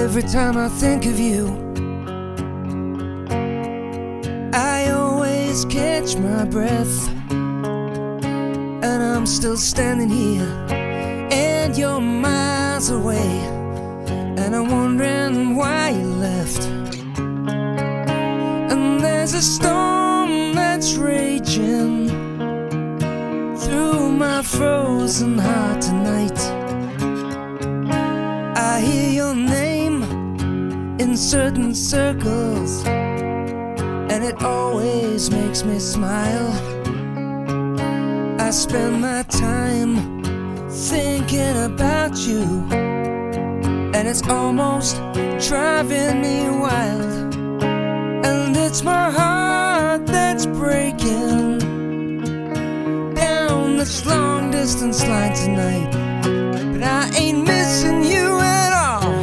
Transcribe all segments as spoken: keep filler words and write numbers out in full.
Every time I think of you, I always catch my breath, and I'm still standing here, and you're miles away, and I'm wondering why you left. And there's a storm that's raging through my frozen heart tonight. I hear your name in certain circles, and it always makes me smile. I spend my time thinking about you, and it's almost driving me wild. And it's my heart that's breaking down this long distance line tonight. But I ain't missing you at all.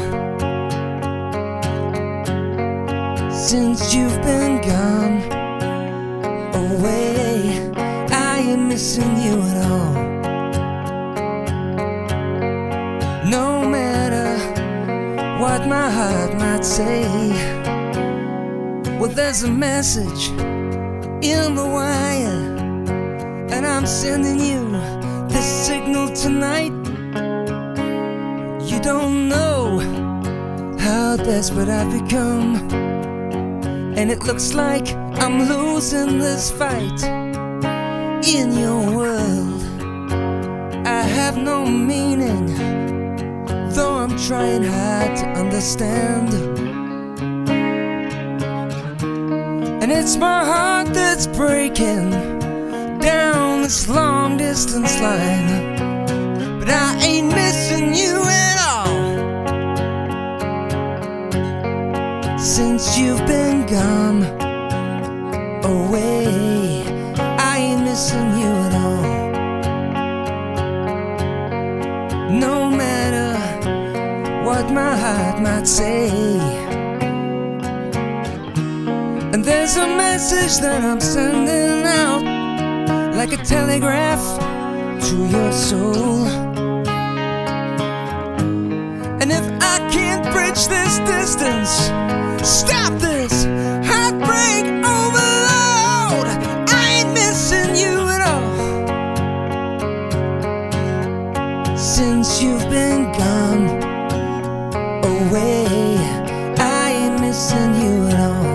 Since you've been gone away, I ain't missing you at all. No matter what my heart might say, well, there's a message in the wire, and I'm sending you this signal tonight. You don't know how desperate I've become, and it looks like I'm losing this fight. In your world, I have no meaning, though I'm trying hard to understand. And it's my heart that's breaking down this long distance line. But I ain't missing you at all. Since you've been gone away, I ain't missing you at all. No matter what my heart might say. And there's a message that I'm sending out, like a telegraph to your soul. And if I can't bridge this distance, stop this heartbreak overload, I ain't missing you at all. Since you've been gone away, I ain't missing you at all.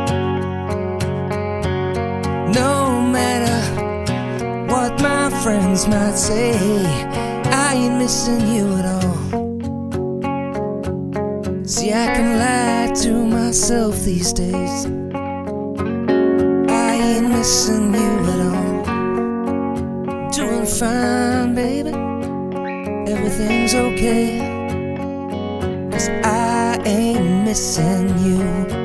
No matter what my friends might say, I ain't missing you at all. See, I can lie to myself these days. I ain't missing you at all. Doing fine, baby, everything's okay, 'cause I ain't missing you.